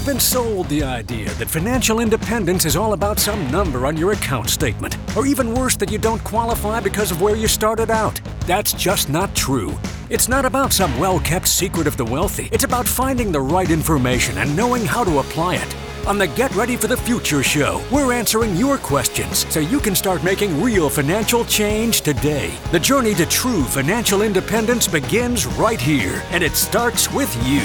We've been sold the idea that financial independence is all about some number on your account statement, or even worse, that you don't qualify because of where you started out. That's just not true. It's not about some well-kept secret of the wealthy. It's about finding the right information and knowing how to apply it. On the Get Ready for the Future show, we're answering your questions so you can start making real financial change today. The journey to true financial independence begins right here, and it starts with you.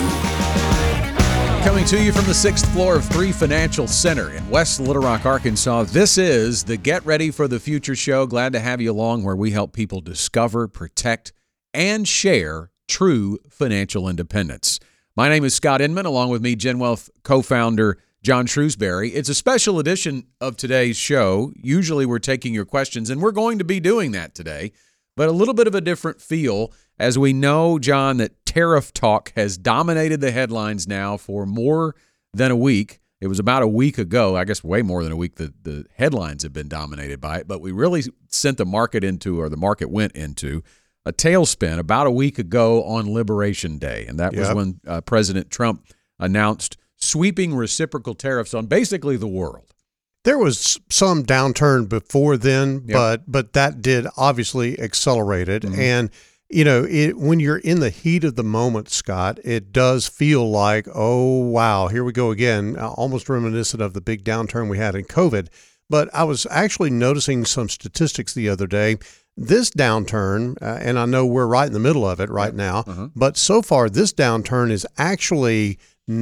Coming to you from the 6th floor of 3 Financial Center in West Little Rock, Arkansas, this is the Get Ready for the Future show. Glad to have you along, where we help people discover, protect, and share true financial independence. My name is Scott Inman, along with me, GenWealth co-founder John Shrewsbury. It's a special edition of today's show. Usually we're taking your questions, and we're going to be doing that today, but a little bit of a different feel, as we know, John, that tariff talk has dominated the headlines now for more than a week. It was about a week ago, I guess way more than a week, the headlines have been dominated by it, but we really sent the market into, or the market went into, a tailspin about a week ago on Liberation Day, and that was when President Trump announced sweeping reciprocal tariffs on basically the world. There was some downturn before then, but that did obviously accelerate it. Mm-hmm. And, you know, when you're in the heat of the moment, Scott, it does feel like, oh, wow, here we go again, almost reminiscent of the big downturn we had in COVID. But I was actually noticing some statistics the other day. This downturn, and I know we're right in the middle of it right now, but so far this downturn is actually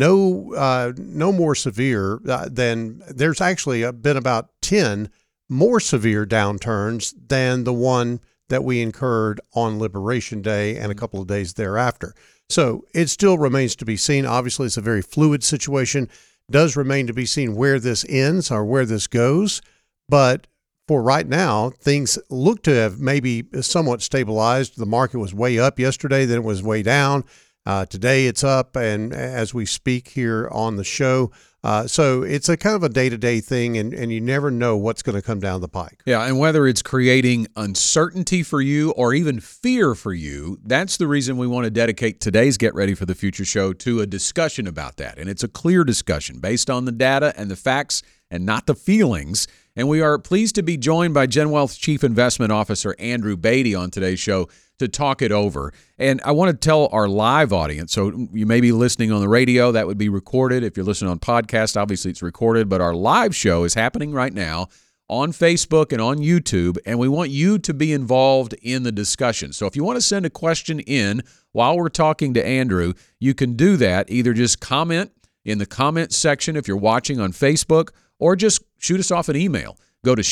no more severe than, there's actually been about 10 more severe downturns than the one that we incurred on Liberation Day and a couple of days thereafter. So it still remains to be seen. Obviously, it's a very fluid situation. Does remain to be seen where this ends or where this goes. But for right now, things look to have maybe somewhat stabilized. The market was way up yesterday, then it was way down. Today it's up, and as we speak here on the show. So it's a kind of a day-to-day thing, and you never know what's going to come down the pike. Yeah, and whether it's creating uncertainty for you or even fear for you, that's the reason we want to dedicate today's Get Ready for the Future show to a discussion about that. And it's a clear discussion based on the data and the facts and not the feelings. And we are pleased to be joined by GenWealth's Chief Investment Officer, Andrew Beatty, on today's show to talk it over. And I want to tell our live audience, so you may be listening on the radio, that would be recorded. If you're listening on podcast, obviously it's recorded, but our live show is happening right now on Facebook and on YouTube, and we want you to be involved in the discussion. So if you want to send a question in while we're talking to Andrew, you can do that. Either just comment in the comments section if you're watching on Facebook, or just shoot us off an email. Go to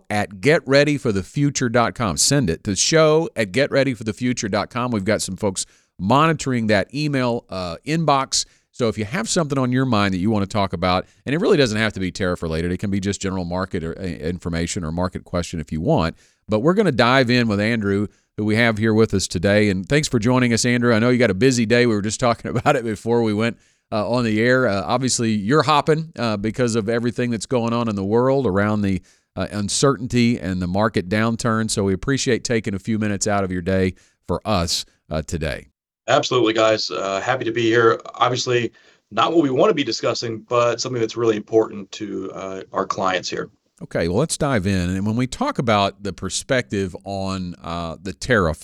show@getreadyforthefuture.com. Send it to show@getreadyforthefuture.com. We've got some folks monitoring that email inbox. So if you have something on your mind that you want to talk about, and it really doesn't have to be tariff related, it can be just general market or information or market question if you want. But we're going to dive in with Andrew, who we have here with us today. And thanks for joining us, Andrew. I know you got a busy day. We were just talking about it before we went on the air. Obviously, you're hopping because of everything that's going on in the world around the uncertainty and the market downturn. So we appreciate taking a few minutes out of your day for us today. Absolutely, guys. Happy to be here. Obviously, not what we want to be discussing, but something that's really important to our clients here. Okay, well, let's dive in. And when we talk about the perspective on the tariff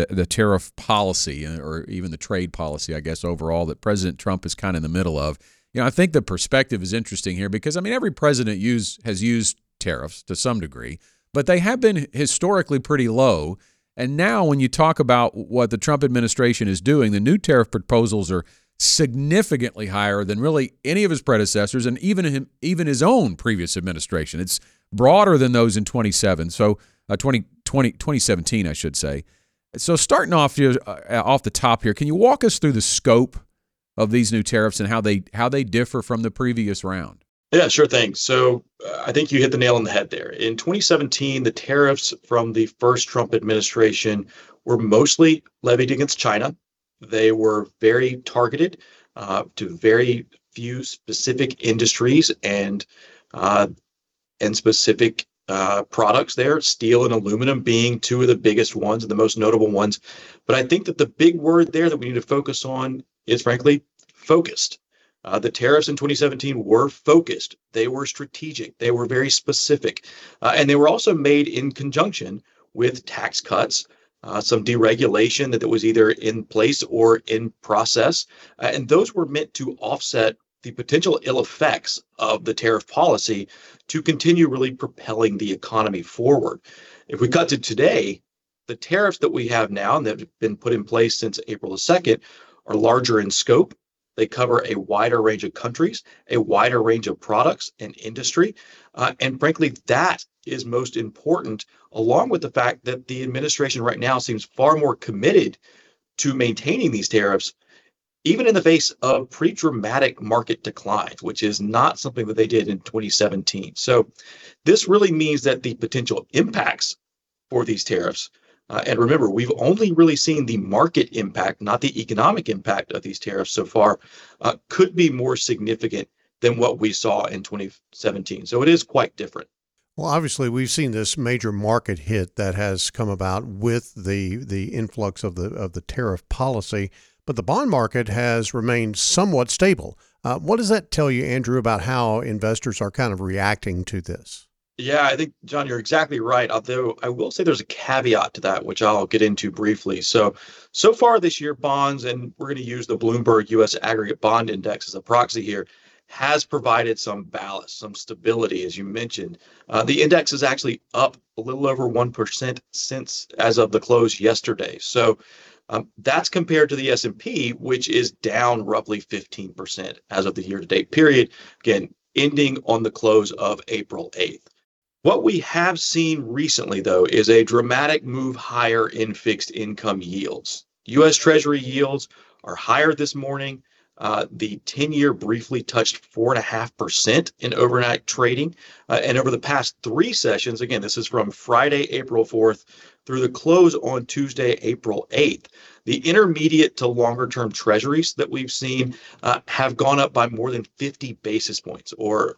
policy, or even the trade policy, I guess, overall, that President Trump is kind of in the middle of, I think the perspective is interesting here because, every president has used tariffs to some degree, but they have been historically pretty low. And now when you talk about what the Trump administration is doing, the new tariff proposals are significantly higher than really any of his predecessors and even his own previous administration. It's broader than those in 2017, I should say. So starting off the top here, can you walk us through the scope of these new tariffs and how they differ from the previous round? Yeah, sure thing. So I think you hit the nail on the head there. In 2017, the tariffs from the first Trump administration were mostly levied against China. They were very targeted to very few specific industries and specific products there, steel and aluminum being two of the biggest ones and the most notable ones. But I think that the big word there that we need to focus on is, frankly, focused. The tariffs in 2017 were focused, they were strategic, they were very specific, and they were also made in conjunction with tax cuts, some deregulation that was either in place or in process. And those were meant to offset the potential ill effects of the tariff policy to continue really propelling the economy forward. If we cut to today, the tariffs that we have now and that have been put in place since April the 2nd are larger in scope. They cover a wider range of countries, a wider range of products and industry. And frankly, that is most important, along with the fact that the administration right now seems far more committed to maintaining these tariffs, even in the face of pretty dramatic market declines, which is not something that they did in 2017. So this really means that the potential impacts for these tariffs, and remember, we've only really seen the market impact, not the economic impact of these tariffs so far, could be more significant than what we saw in 2017. So it is quite different. Well, obviously, we've seen this major market hit that has come about with the influx of the tariff policy, but the bond market has remained somewhat stable. What does that tell you, Andrew, about how investors are kind of reacting to this? Yeah, I think, John, you're exactly right. Although I will say there's a caveat to that, which I'll get into briefly. So far this year, bonds, and we're going to use the Bloomberg U.S. Aggregate Bond Index as a proxy here, has provided some ballast, some stability, as you mentioned. The index is actually up a little over 1% since as of the close yesterday. So that's compared to the S&P, which is down roughly 15% as of the year-to-date period, again, ending on the close of April 8th. What we have seen recently, though, is a dramatic move higher in fixed income yields. U.S. Treasury yields are higher this morning. The 10-year briefly touched 4.5% in overnight trading. And over the past three sessions, again, this is from Friday, April 4th through the close on Tuesday, April 8th, the intermediate to longer term treasuries that we've seen have gone up by more than 50 basis points, or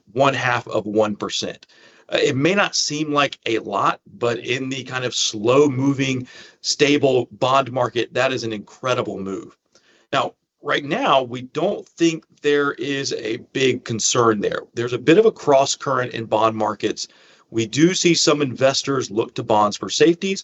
0.5%. It may not seem like a lot, but in the kind of slow moving, stable bond market, that is an incredible move. Now, right now, we don't think there is a big concern there. There's a bit of a cross current in bond markets. We do see some investors look to bonds for safety,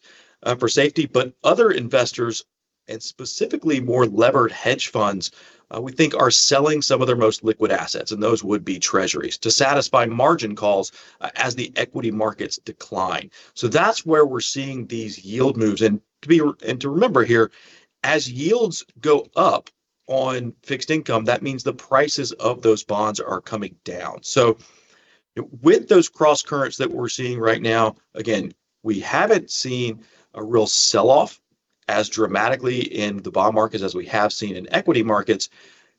but other investors, and specifically more levered hedge funds, we think are selling some of their most liquid assets, and those would be treasuries, to satisfy margin calls as the equity markets decline. So that's where we're seeing these yield moves. And to remember here, as yields go up on fixed income, that means the prices of those bonds are coming down. So with those cross currents that we're seeing right now, again, we haven't seen a real sell-off as dramatically in the bond markets as we have seen in equity markets.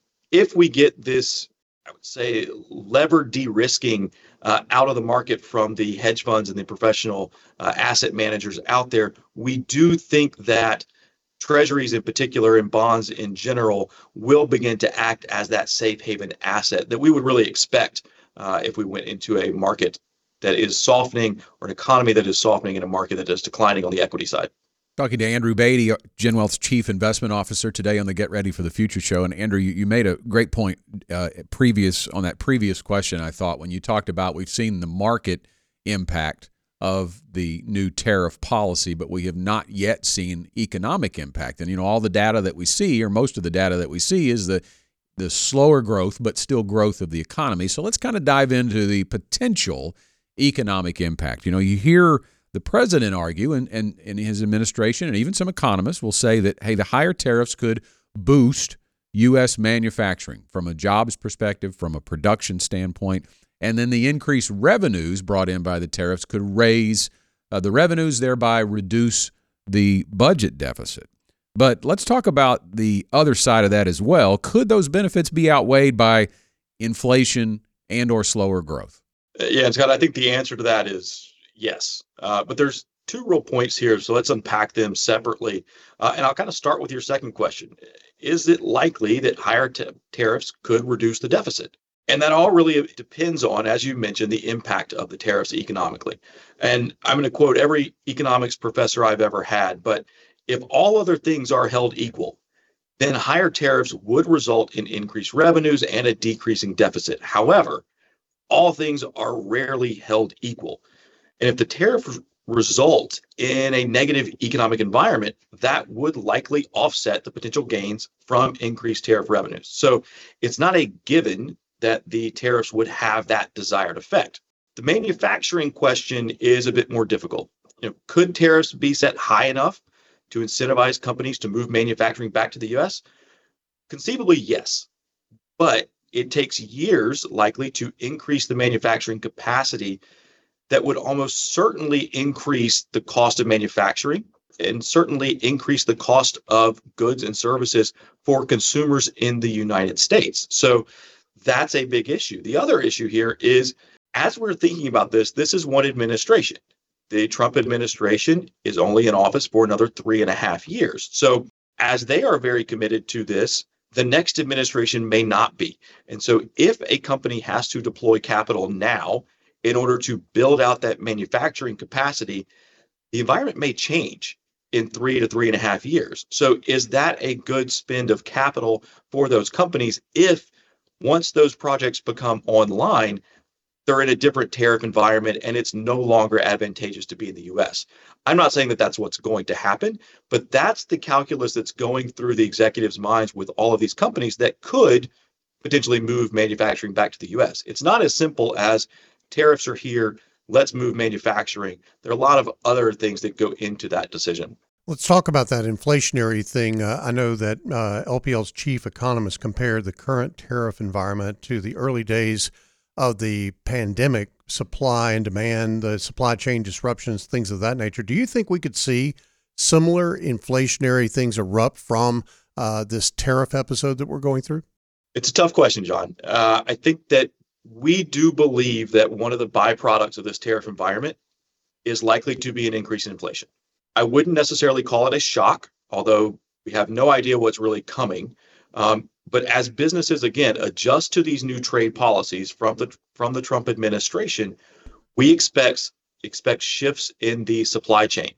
If we get this, I would say, levered de-risking out of the market from the hedge funds and the professional asset managers out there, we do think that treasuries in particular and bonds in general will begin to act as that safe haven asset that we would really expect if we went into a market that is softening, or an economy that is softening in a market that is declining on the equity side. Talking to Andrew Beatty, GenWealth's Chief Investment Officer, today on the Get Ready for the Future show. And Andrew, you made a great point on that previous question, I thought, when you talked about we've seen the market impact of the new tariff policy, but we have not yet seen economic impact. And, all the data that we see, or most of the data that we see, is the slower growth, but still growth of the economy. So let's kind of dive into the potential economic impact. You hear the president argue, and his administration, and even some economists will say that, hey, the higher tariffs could boost U.S. manufacturing from a jobs perspective, from a production standpoint, and then the increased revenues brought in by the tariffs could raise the revenues, thereby reduce the budget deficit. But let's talk about the other side of that as well. Could those benefits be outweighed by inflation and or slower growth? Yeah, and Scott, I think the answer to that is yes. But there's two real points here, so let's unpack them separately. And I'll kind of start with your second question. Is it likely that higher tariffs could reduce the deficit? And that all really depends on, as you mentioned, the impact of the tariffs economically. And I'm going to quote every economics professor I've ever had, but if all other things are held equal, then higher tariffs would result in increased revenues and a decreasing deficit. However, all things are rarely held equal. And if the tariff result in a negative economic environment, that would likely offset the potential gains from increased tariff revenues. So it's not a given that the tariffs would have that desired effect. The manufacturing question is a bit more difficult. Could tariffs be set high enough to incentivize companies to move manufacturing back to the US? Conceivably, yes. But it takes years likely to increase the manufacturing capacity that would almost certainly increase the cost of manufacturing and certainly increase the cost of goods and services for consumers in the United States. So that's a big issue. The other issue here is, as we're thinking about this is one administration. The Trump administration is only in office for another 3.5 years. So as they are very committed to this, the next administration may not be. And so if a company has to deploy capital now in order to build out that manufacturing capacity, the environment may change in 3 to 3.5 years. So is that a good spend of capital for those companies if once those projects become online, they're in a different tariff environment and it's no longer advantageous to be in the US? I'm not saying that that's what's going to happen, but that's the calculus that's going through the executives' minds with all of these companies that could potentially move manufacturing back to the US. It's not as simple as tariffs are here, let's move manufacturing. There are a lot of other things that go into that decision. Let's talk about that inflationary thing. I know that LPL's chief economist compared the current tariff environment to the early days of the pandemic, supply and demand, the supply chain disruptions, things of that nature. Do you think we could see similar inflationary things erupt from this tariff episode that we're going through? It's a tough question, John. I think that we do believe that one of the byproducts of this tariff environment is likely to be an increase in inflation. I wouldn't necessarily call it a shock, although we have no idea what's really coming. But as businesses, again, adjust to these new trade policies from the Trump administration, we expect shifts in the supply chain.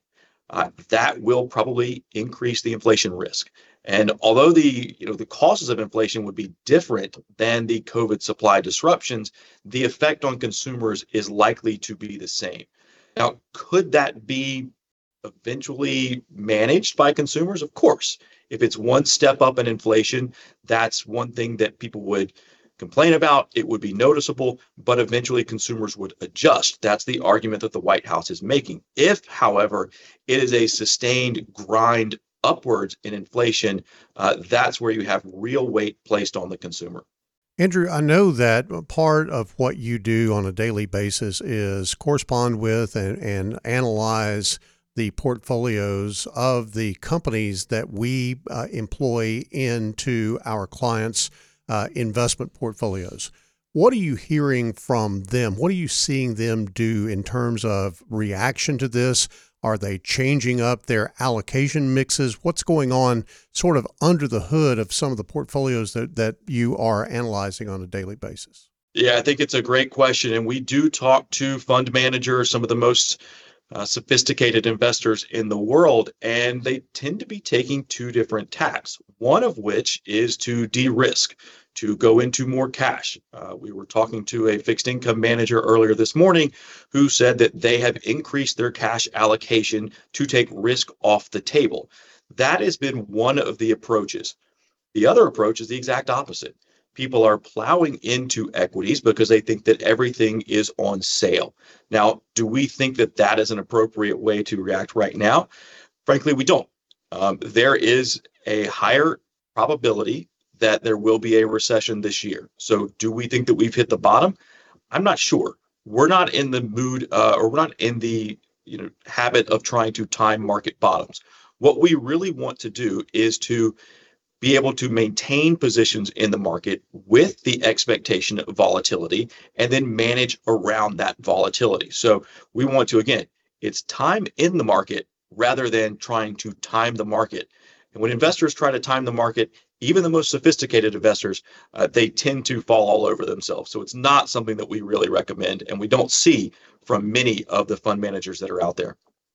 That will probably increase the inflation risk. And although the causes of inflation would be different than the COVID supply disruptions, the effect on consumers is likely to be the same. Now, could that be eventually managed by consumers? Of course. If it's one step up in inflation, that's one thing that people would complain about. It would be noticeable, but eventually consumers would adjust. That's the argument that the White House is making. If, however, it is a sustained grind upwards in inflation, that's where you have real weight placed on the consumer. Andrew, I know that part of what you do on a daily basis is correspond with and analyze the portfolios of the companies that we employ into our clients' investment portfolios. What are you hearing from them? What are you seeing them do in terms of reaction to this? Are they changing up their allocation mixes? What's going on sort of under the hood of some of the portfolios that you are analyzing on a daily basis? Yeah, I think it's a great question. And we do talk to fund managers, some of the most sophisticated investors in the world, and they tend to be taking two different tacks, one of which is to de-risk, to go into more cash. We were talking to a fixed income manager earlier this morning who said that they have increased their cash allocation to take risk off the table. That has been one of the approaches. The other approach is the exact opposite. People are plowing into equities because they think that everything is on sale. Now, do we think that that is an appropriate way to react right now? Frankly, we don't. There is a higher probability that there will be a recession this year. So do we think that we've hit the bottom? I'm not sure. We're not in the mood or we're not in the habit of trying to time market bottoms. What we really want to do is to be able to maintain positions in the market with the expectation of volatility and then manage around that volatility. So we want to, again, it's time in the market rather than trying to time the market. And when investors try to time the market, even the most sophisticated investors, they tend to fall all over themselves. So it's not something that we really recommend, and we don't see from many of the fund managers that are out there.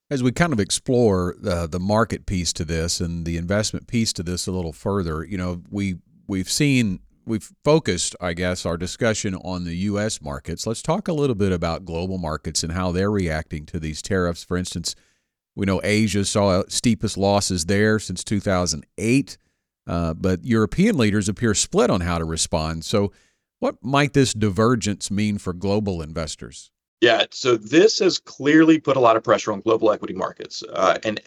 As we kind of explore the market piece to this and the investment piece to this a little further, we've focused, I guess, our discussion on the U.S. markets. Let's talk a little bit about global markets and how they're reacting to these tariffs. For instance, we know Asia saw steepest losses there since 2008, but European leaders appear split on how to respond. So what might this divergence mean for global investors? Yeah, so this has clearly put a lot of pressure on global equity markets. And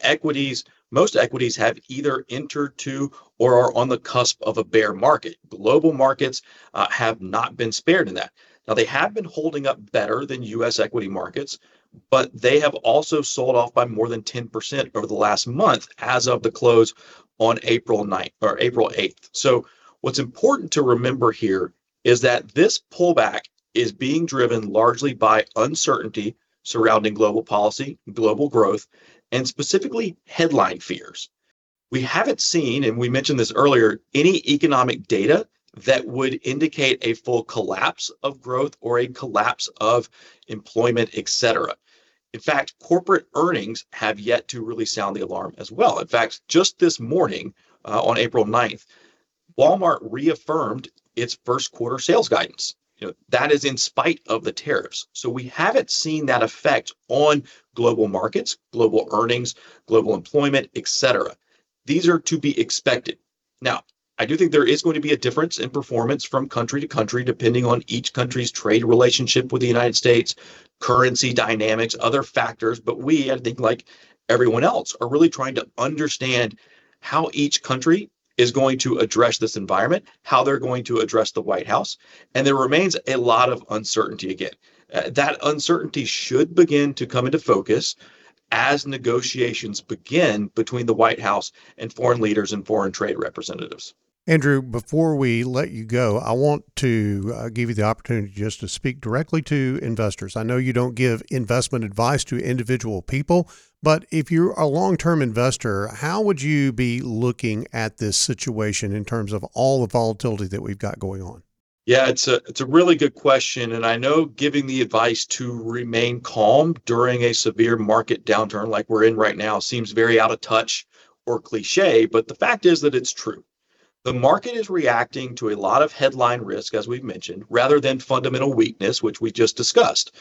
most equities have either entered to or are on the cusp of a bear market. Global markets have not been spared in that. Now, they have been holding up better than U.S. equity markets, but they have also sold off by more than 10% over the last month as of the close on April 9th or April 8th. So what's important to remember here is that this pullback is being driven largely by uncertainty surrounding global policy, global growth, and specifically headline fears. We haven't seen, and we mentioned this earlier, any economic data that would indicate a full collapse of growth or a collapse of employment, et cetera. In fact, corporate earnings have yet to really sound the alarm as well. In fact, just this morning on April 9th, Walmart reaffirmed its first quarter sales guidance. That is in spite of the tariffs. So we haven't seen that effect on global markets, global earnings, global employment, et cetera. These are to be expected. Now, I do think there is going to be a difference in performance from country to country, depending on each country's trade relationship with the United States, currency dynamics, other factors. But we, I think, like everyone else, are really trying to understand how each country is going to address this environment, how they're going to address the White House. And there remains a lot of uncertainty again. That uncertainty should begin to come into focus as negotiations begin between the White House and foreign leaders and foreign trade representatives. Andrew, before we let you go, I want to give you the opportunity just to speak directly to investors. I know you don't give investment advice to individual people, but if you're a long-term investor, how would you be looking at this situation in terms of all the volatility that we've got going on? Yeah, it's a really good question. And I know giving the advice to remain calm during a severe market downturn like we're in right now seems very out of touch or cliche, but the fact is that it's true. The market is reacting to a lot of headline risk, as we've mentioned, rather than fundamental weakness, which we just discussed.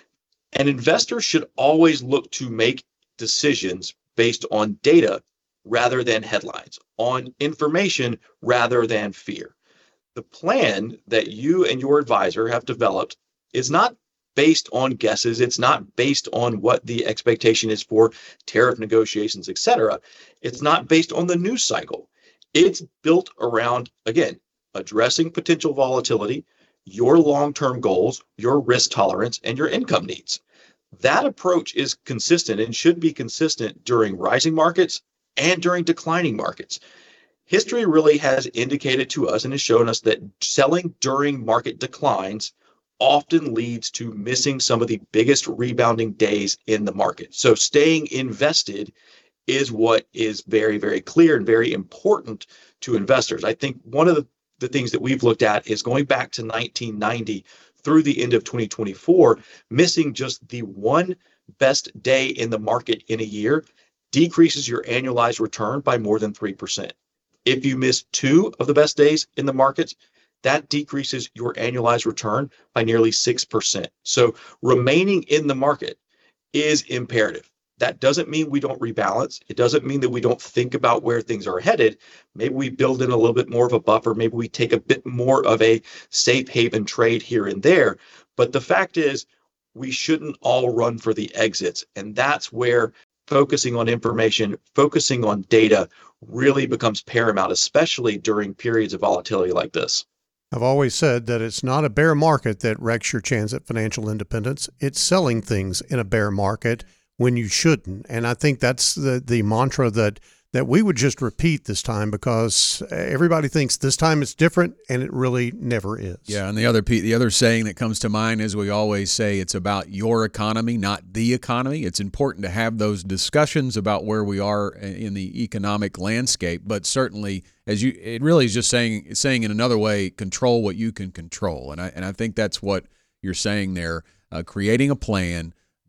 And investors should always look to make decisions based on data rather than headlines, on information rather than fear. The plan that you and your advisor have developed is not based on guesses. It's not based on what the expectation is for tariff negotiations, et cetera. It's not based on the news cycle. It's built around, again, addressing potential volatility, your long-term goals, your risk tolerance, and your income needs. That approach is consistent and should be consistent during rising markets and during declining markets. History really has indicated to us and has shown us that selling during market declines often leads to missing some of the biggest rebounding days in the market. So staying invested is what is very, very clear and very important to investors. I think one of the things that we've looked at is going back to 1990 through the end of 2024, missing just the one best day in the market in a year decreases your annualized return by more than 3%. If you miss two of the best days in the markets, that decreases your annualized return by nearly 6%. So remaining in the market is imperative. That doesn't mean we don't rebalance. It doesn't mean that we don't think about where things are headed. Maybe we build in a little bit more of a buffer. Maybe we take a bit more of a safe haven trade here and there. But the fact is, we shouldn't all run for the exits. And that's where focusing on information, focusing on data really becomes paramount, especially during periods of volatility like this. I've always said that it's not a bear market that wrecks your chance at financial independence. It's selling things in a bear market when you shouldn't. And I think that's the mantra that we would just repeat this time, because everybody thinks this time it's different, and it really never is. Yeah, and the other saying that comes to mind is we always say it's about your economy, not the economy. It's important to have those discussions about where we are in the economic landscape, but certainly it really is just saying in another way, control what you can control. And I think that's what you're saying there, creating a plan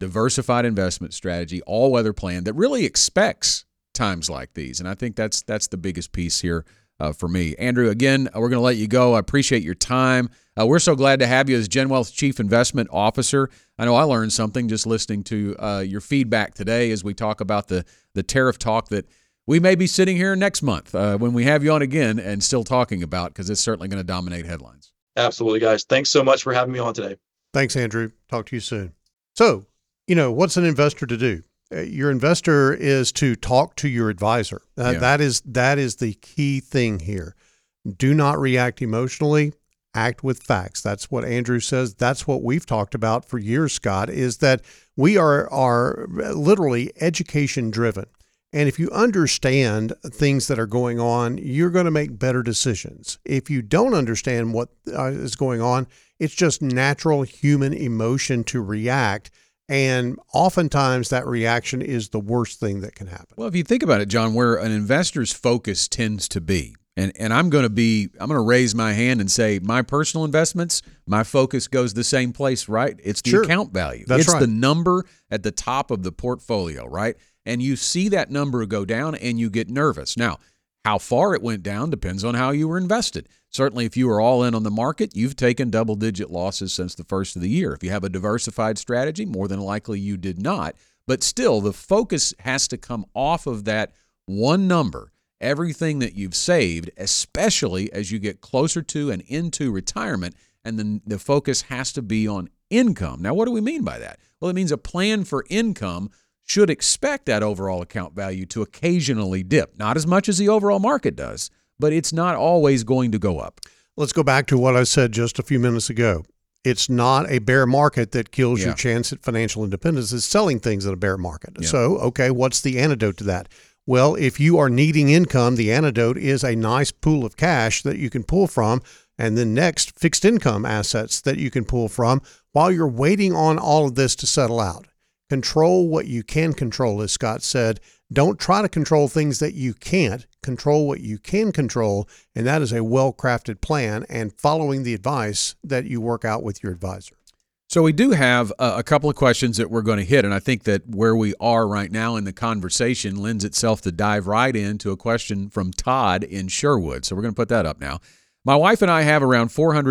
diversified investment strategy, all-weather plan that really expects times like these. And I think that's the biggest piece here for me. Andrew, again, we're going to let you go. I appreciate your time. We're so glad to have you as GenWealth's Chief Investment Officer. I know I learned something just listening to your feedback today as we talk about the tariff talk that we may be sitting here next month when we have you on again and still talking about, because it's certainly going to dominate headlines. Absolutely, guys. Thanks so much for having me on today. Thanks, Andrew. Talk to you soon. So, what's an investor to do? Your investor is to talk to your advisor. That is the key thing here. Do not react emotionally. Act with facts. That's what Andrew says. That's what we've talked about for years, Scott, is that we are literally education driven. And if you understand things that are going on, you're going to make better decisions. If you don't understand what is going on, it's just natural human emotion to react. And oftentimes that reaction is the worst thing that can happen. Well, if you think about it, John, where an investor's focus tends to be, and I'm going to raise my hand and say my personal investments, my focus goes the same place, right? It's the account value. That's it's right. the number at the top of the portfolio, right? And you see that number go down and you get nervous. Now, how far it went down depends on how you were invested. Certainly, if you were all in on the market, you've taken double-digit losses since the first of the year. If you have a diversified strategy, more than likely you did not. But still, the focus has to come off of that one number, everything that you've saved, especially as you get closer to and into retirement, and then the focus has to be on income. Now, what do we mean by that? Well, it means a plan for income should expect that overall account value to occasionally dip. Not as much as the overall market does, but it's not always going to go up. Let's go back to what I said just a few minutes ago. It's not a bear market that kills your chance at financial independence. It's selling things in a bear market. Yeah. So, okay, what's the antidote to that? Well, if you are needing income, the antidote is a nice pool of cash that you can pull from, and then next, fixed income assets that you can pull from while you're waiting on all of this to settle out. Control what you can control, as Scott said. Don't try to control things that you can't. Control what you can control, and that is a well-crafted plan and following the advice that you work out with your advisor. So we do have a couple of questions that we're going to hit, and I think that where we are right now in the conversation lends itself to dive right into a question from Todd in Sherwood. So we're going to put that up now. My wife and I have around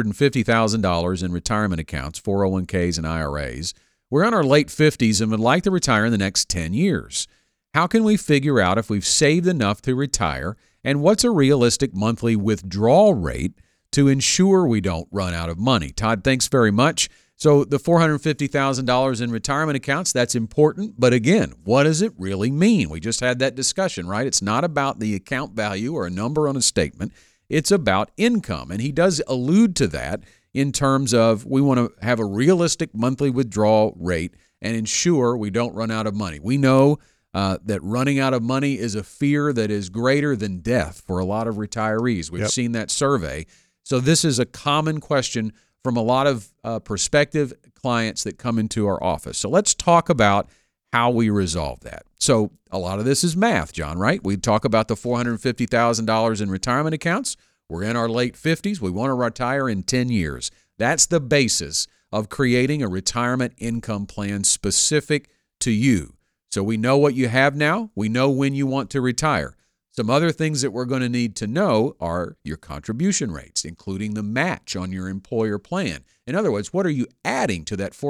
$450,000 in retirement accounts, 401ks and IRAs. We're in our late 50s and would like to retire in the next 10 years. How can we figure out if we've saved enough to retire, and what's a realistic monthly withdrawal rate to ensure we don't run out of money? Todd, thanks very much. So the $450,000 in retirement accounts, that's important. But again, what does it really mean? We just had that discussion, right? It's not about the account value or a number on a statement. It's about income. And he does allude to that in terms of we want to have a realistic monthly withdrawal rate and ensure we don't run out of money. We know that running out of money is a fear that is greater than death for a lot of retirees. We've seen that survey. So this is a common question from a lot of prospective clients that come into our office. So let's talk about how we resolve that. So a lot of this is math, John, right? We talk about the $450,000 in retirement accounts. We're in our late 50s. We want to retire in 10 years. That's the basis of creating a retirement income plan specific to you. So we know what you have now. We know when you want to retire. Some other things that we're going to need to know are your contribution rates, including the match on your employer plan. In other words, what are you adding to that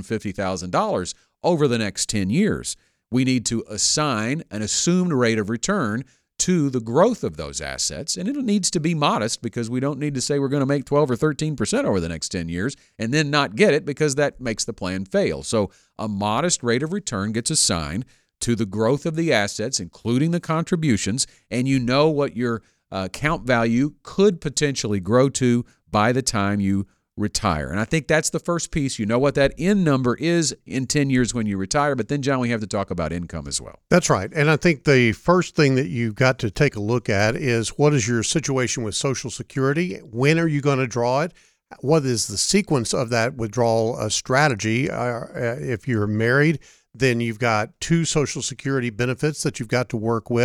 $450,000 over the next 10 years? We need to assign an assumed rate of return to the growth of those assets, and it needs to be modest because we don't need to say we're going to make 12 or 13% over the next 10 years and then not get it because that makes the plan fail. So a modest rate of return gets assigned to the growth of the assets, including the contributions, and you know what your account value could potentially grow to by the time you retire. And I think that's the first piece. You know what that end number is in 10 years when you retire, but then, John, we have to talk about income as well. That's right. And I think the first thing that you've got to take a look at is what is your situation with Social Security? When are you going to draw it? What is the sequence of that withdrawal strategy? If you're married, then you've got 2 Social Security benefits that you've got to work with.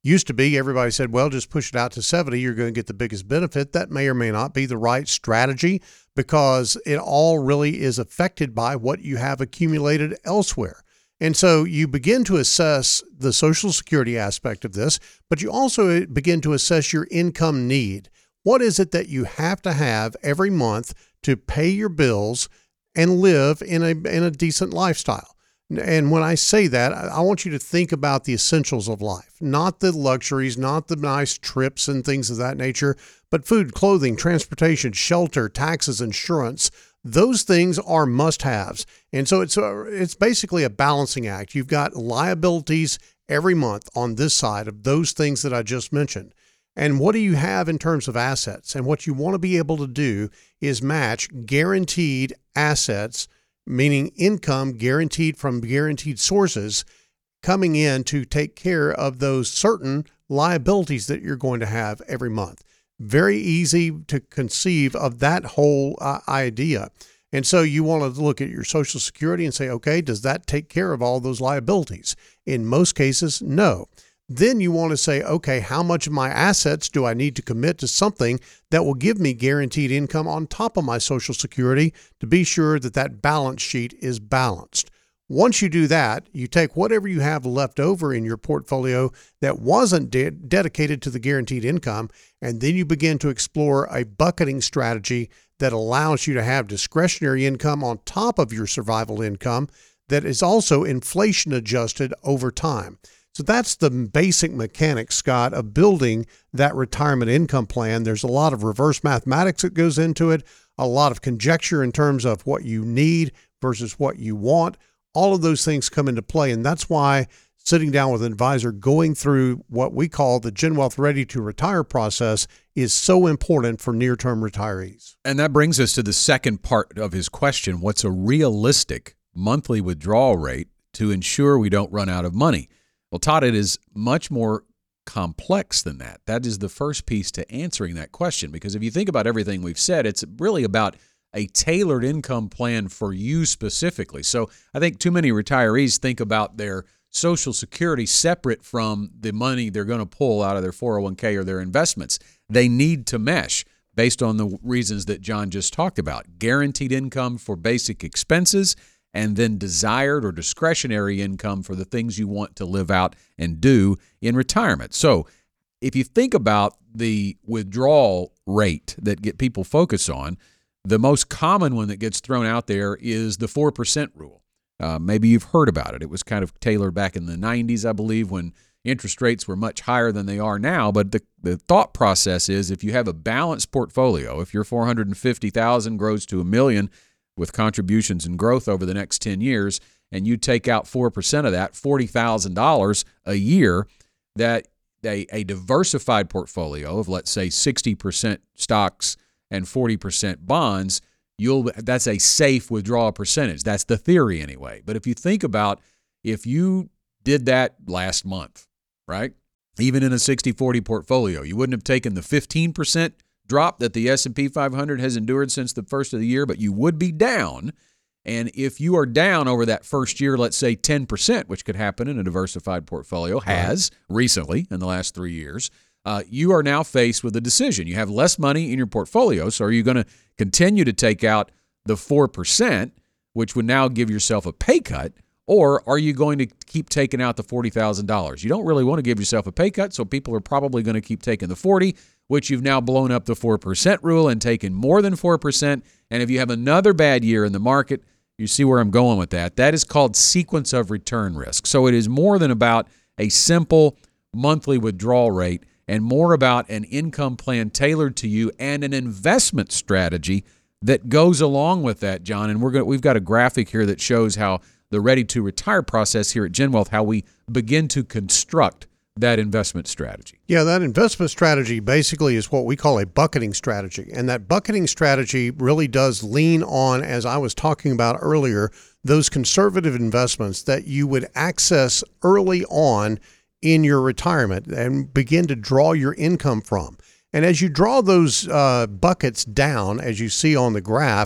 Used to be everybody said, well, just push it out to 70. You're going to get the biggest benefit. That may or may not be the right strategy because it all really is affected by what you have accumulated elsewhere. And so you begin to assess the Social Security aspect of this, but you also begin to assess your income need. What is it that you have to have every month to pay your bills and live in a decent lifestyle? And when I say that, I want you to think about the essentials of life, not the luxuries, not the nice trips and things of that nature, but food, clothing, transportation, shelter, taxes, insurance. Those things are must-haves. And so it's basically a balancing act. You've got liabilities every month on this side of those things that I just mentioned. And what do you have in terms of assets? And what you want to be able to do is match guaranteed assets, meaning income guaranteed from guaranteed sources, coming in to take care of those certain liabilities that you're going to have every month. Very easy to conceive of that whole idea. And so you want to look at your Social Security and say, okay, does that take care of all those liabilities? In most cases, no. Then you want to say, okay, how much of my assets do I need to commit to something that will give me guaranteed income on top of my Social Security to be sure that that balance sheet is balanced? Once you do that, you take whatever you have left over in your portfolio that wasn't dedicated to the guaranteed income, and then you begin to explore a bucketing strategy that allows you to have discretionary income on top of your survival income that is also inflation adjusted over time. So that's the basic mechanics, Scott, of building that retirement income plan. There's a lot of reverse mathematics that goes into it, a lot of conjecture in terms of what you need versus what you want. All of those things come into play, and that's why sitting down with an advisor, going through what we call the GenWealth Ready to Retire process is so important for near-term retirees. And that brings us to the second part of his question. What's a realistic monthly withdrawal rate to ensure we don't run out of money? Well, Todd, it is much more complex than that. That is the first piece to answering that question, because if you think about everything we've said, it's really about a tailored income plan for you specifically. So I think too many retirees think about their Social Security separate from the money they're going to pull out of their 401k or their investments. They need to mesh based on the reasons that John just talked about. Guaranteed income for basic expenses, and then desired or discretionary income for the things you want to live out and do in retirement. So if you think about the withdrawal rate that people focus on, the most common one that gets thrown out there is the 4% rule. Maybe you've heard about it. It was kind of tailored back in the 90s, I believe, when interest rates were much higher than they are now. But the thought process is if you have a balanced portfolio, if your $450,000 grows to $1 million, with contributions and growth over the next 10 years, and you take out 4% of that, $40,000 a year, that a diversified portfolio of, let's say, 60% stocks and 40% bonds, that's a safe withdrawal percentage. That's the theory anyway. But if you think about if you did that last month, right, even in a 60-40 portfolio, you wouldn't have taken the 15% drop that the S&P 500 has endured since the first of the year, but you would be down. And if you are down over that first year, let's say 10%, which could happen in a diversified portfolio, has recently in the last 3 years, you are now faced with a decision. You have less money in your portfolio, so are you going to continue to take out the 4%, which would now give yourself a pay cut, or are you going to keep taking out the $40,000? You don't really want to give yourself a pay cut, so people are probably going to keep taking the 40, which you've now blown up the 4% rule and taken more than 4%. And if you have another bad year in the market, you see where I'm going with that. That is called sequence of return risk. So it is more than about a simple monthly withdrawal rate and more about an income plan tailored to you and an investment strategy that goes along with that, John. And we've got a graphic here that shows how the Ready to Retire process here at GenWealth, how we begin to construct that investment strategy. Yeah, that investment strategy basically is what we call a bucketing strategy. And that bucketing strategy really does lean on, as I was talking about earlier, those conservative investments that you would access early on in your retirement and begin to draw your income from. And as you draw those buckets down, as you see on the graph,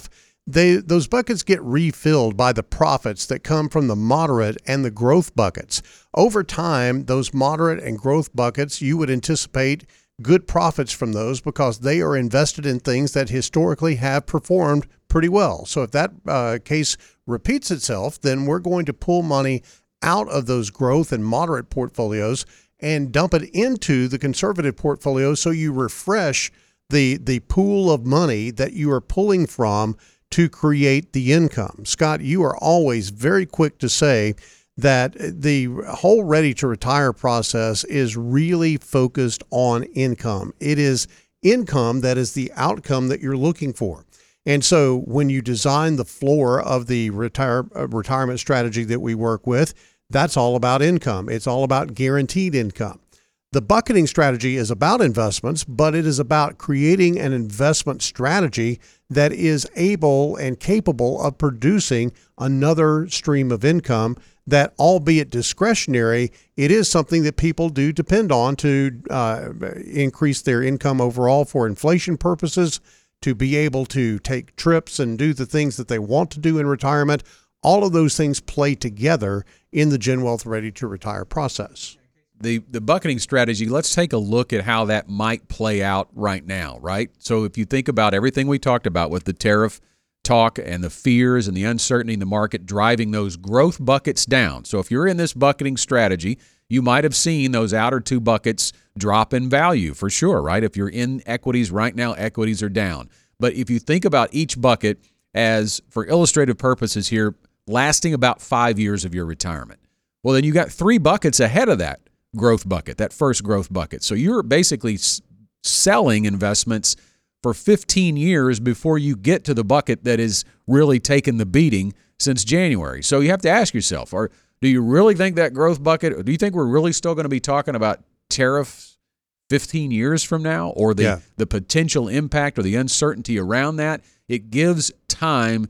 those buckets get refilled by the profits that come from the moderate and the growth buckets. Over time, those moderate and growth buckets, you would anticipate good profits from those because they are invested in things that historically have performed pretty well. So if that case repeats itself, then we're going to pull money out of those growth and moderate portfolios and dump it into the conservative portfolio so you refresh the pool of money that you are pulling from to create the income. Scott, you are always very quick to say that the whole ready to retire process is really focused on income. It is income that is the outcome that you're looking for. And so when you design the floor of the retirement strategy that we work with, that's all about income. It's all about guaranteed income. The bucketing strategy is about investments, but it is about creating an investment strategy that is able and capable of producing another stream of income that, albeit discretionary, it is something that people do depend on to increase their income overall for inflation purposes, to be able to take trips and do the things that they want to do in retirement. All of those things play together in the Gen Wealth Ready to Retire process. The bucketing strategy, let's take a look at how that might play out right now, right? So if you think about everything we talked about with the tariff talk and the fears and the uncertainty in the market driving those growth buckets down. So if you're in this bucketing strategy, you might have seen those outer two buckets drop in value for sure, right? If you're in equities right now, equities are down. But if you think about each bucket as, for illustrative purposes here, lasting about 5 years of your retirement, well, then you got three buckets ahead of that growth bucket, that first growth bucket. So you're basically selling investments for 15 years before you get to the bucket that is really taken the beating since January. So you have to ask yourself, do you really think that growth bucket, or do you think we're really still going to be talking about tariffs 15 years from now, or the potential impact or the uncertainty around that? It gives time.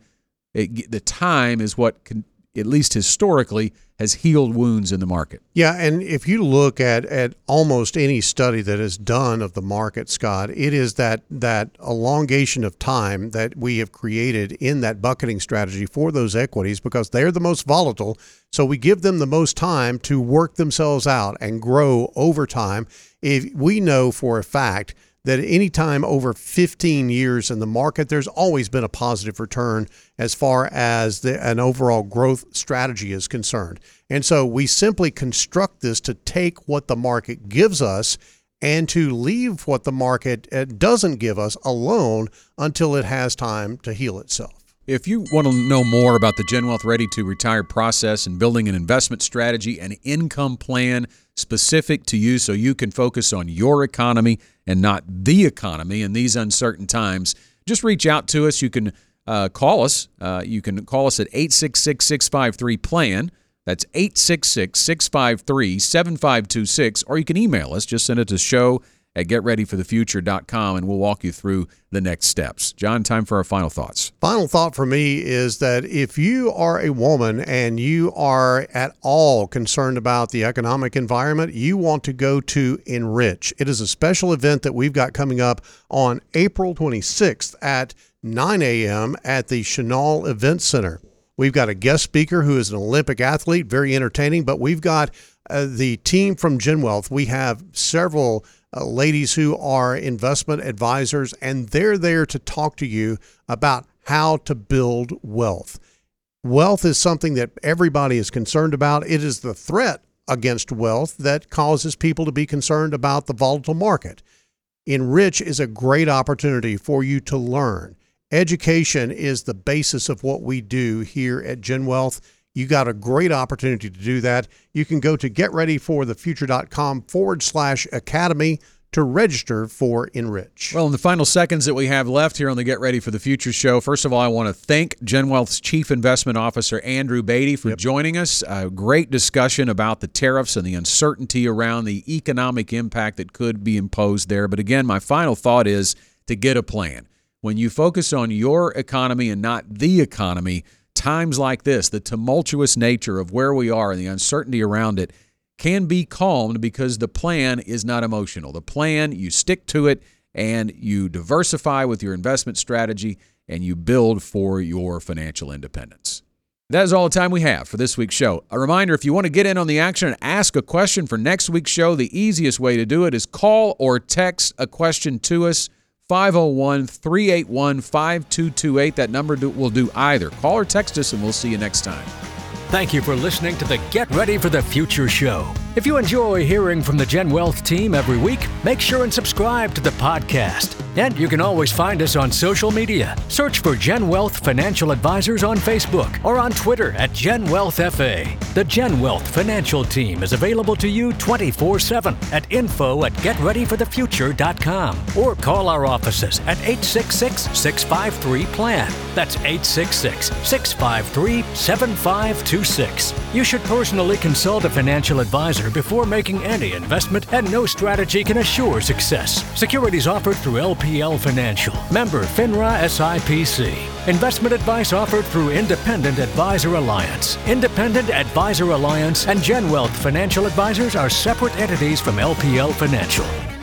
The time is what can, at least historically, has healed wounds in the market. Yeah, and if you look at almost any study that is done of the market, Scott, it is that elongation of time that we have created in that bucketing strategy for those equities because they're the most volatile. So we give them the most time to work themselves out and grow over time. If we know for a fact that any time over 15 years in the market, there's always been a positive return as far as an overall growth strategy is concerned. And so we simply construct this to take what the market gives us and to leave what the market doesn't give us alone until it has time to heal itself. If you want to know more about the Gen Wealth Ready to Retire process and building an investment strategy and income plan specific to you so you can focus on your economy and not the economy in these uncertain times, just reach out to us. You can call us. You can call us at 866-653-PLAN. That's 866-653-7526. Or you can email us. Just send it to show@getreadyforthefuture.com, and we'll walk you through the next steps. John, time for our final thoughts. Final thought for me is that if you are a woman and you are at all concerned about the economic environment, you want to go to Enrich. It is a special event that we've got coming up on April 26th at 9 a.m. at the Chenal Event Center. We've got a guest speaker who is an Olympic athlete, very entertaining, but we've got the team from Gen Wealth. We have several ladies who are investment advisors, and they're there to talk to you about how to build wealth. Wealth is something that everybody is concerned about. It is the threat against wealth that causes people to be concerned about the volatile market. Enrich is a great opportunity for you to learn. Education is the basis of what we do here at Gen Wealth. You got a great opportunity to do that. You can go to getreadyforthefuture.com/academy to register for Enrich. Well, in the final seconds that we have left here on the Get Ready for the Future show, first of all, I want to thank Gen Wealth's Chief Investment Officer, Andrew Beatty, for joining us. A great discussion about the tariffs and the uncertainty around the economic impact that could be imposed there. But again, my final thought is to get a plan. When you focus on your economy and not the economy, times like this, the tumultuous nature of where we are and the uncertainty around it can be calmed because the plan is not emotional. The plan, you stick to it, and you diversify with your investment strategy, and you build for your financial independence. That is all the time we have for this week's show. A reminder, if you want to get in on the action and ask a question for next week's show, the easiest way to do it is call or text a question to us, 501-381-5228. That number will do either. Call or text us, and we'll see you next time. Thank you for listening to the Get Ready for the Future show. If you enjoy hearing from the Gen Wealth team every week, make sure and subscribe to the podcast. And you can always find us on social media. Search for Gen Wealth Financial Advisors on Facebook or on Twitter at Gen Wealth FA. The Gen Wealth Financial Team is available to you 24/7 at info@getreadyforthefuture.com or call our offices at 866-653-PLAN. That's 866-653-7526. You should personally consult a financial advisor before making any investment, and no strategy can assure success. Securities offered through LPL Financial. Member FINRA SIPC. Investment advice offered through Independent Advisor Alliance. Independent Advisor Alliance and Gen Wealth Financial Advisors are separate entities from LPL Financial.